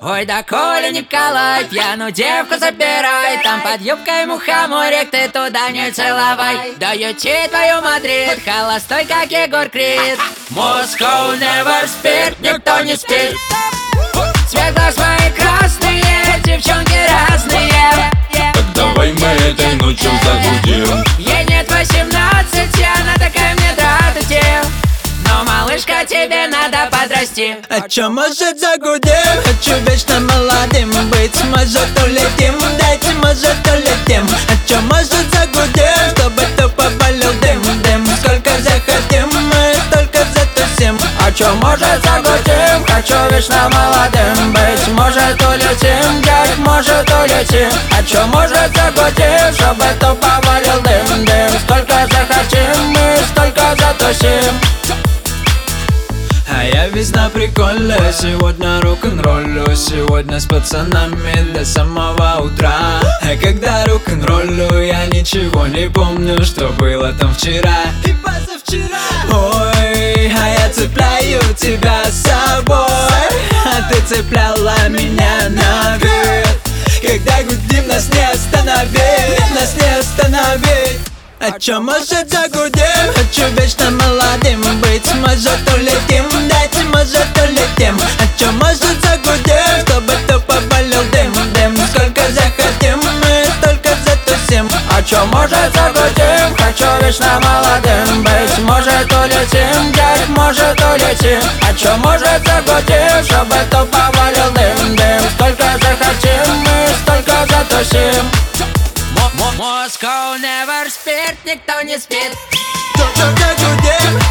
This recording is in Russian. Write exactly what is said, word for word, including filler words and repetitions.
Ой, да Коля Николай, пьяную девку забирай. Там под юбкой мухоморик, ты туда не целовай. Даете твою Мадрид, холостой, как Егор Крид. Moscow never спит, никто не спит. Цвет глаз мои красные, девчонки разные. Так давай мы этой ночью загудим. Ей нет восемнадцати, она такая мне дрожит. Но, малышка, тебе надо подрасти. А чё, может, загудим? Хочу вечно молодым быть. Может, улетим, дайте, может, улетим. А чё, может, загудим? Чтобы тупо болел дым, дым. Сколько захотим, мы столько затусим. А чё, может, загудим? Хочу вечно молодым быть. Может, улетим, дядь, может, улетим. А чё, может, загудим? Чтобы тупо болел дым, дым. Сколько захотим, мы столько затусим. А я весь на приколе, сегодня рок-н-роллю. Сегодня с пацанами до самого утра. А когда рок-н-роллю, я ничего не помню, что было там вчера и позавчера. Ой, а я цепляю тебя с собой, а ты цепляла меня наверх. Когда гудим, нас не остановить, нас не остановить. А чё, может, загудим? Хочу вечно молодым быть. Может, улетим, дайте, может, улетим. А чё, может, загудим? Чтобы тупо болел дым, дым. Сколько захотим, мы столько затусим. А чё, может, загудим? Хочу вечно молодым быть. Может, улетим, дядь, может, улетим. А чё, может, загудим? Чтобы тупо болел дым, дым. Сколько захотим, мы столько затусим. Moscow never спит, никто не спит. Чё, чё, загудим?